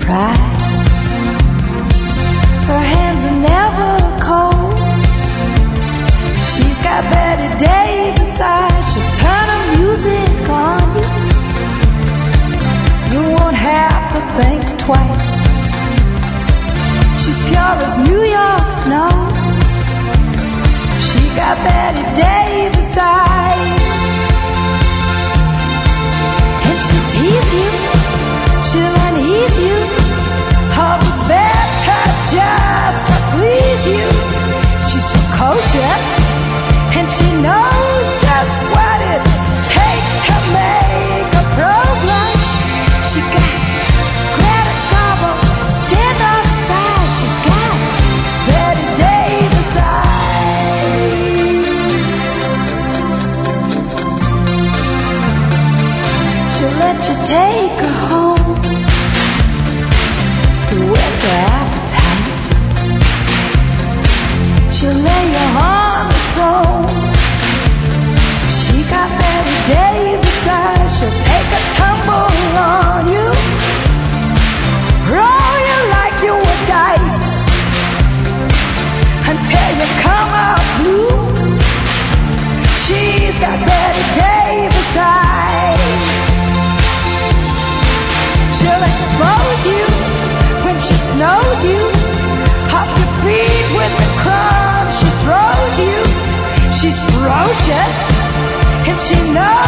surprise. Her hands are never cold. She's got Betty Davis eyes. She'll turn her music on you. You won't have to think twice. She's pure as New York snow. She got Betty Davis eyes. And she'll tease you, she'll unease you, all the better just to please you. She's precocious, and she knows just what it takes to make a pro blush. She got Greta Garbo, stand off side. She's got Betty Davis eyes. She'll let you take her home. Where's her appetite? She'll lay you on the throne. She got Betty Davis eyes. She'll take a tumble on you, roll you like you were dice, until you come out blue. She's got Betty Davis eyes. She'll expose you when she snows you, off your feet with the crumbs she throws you. She's ferocious, and she knows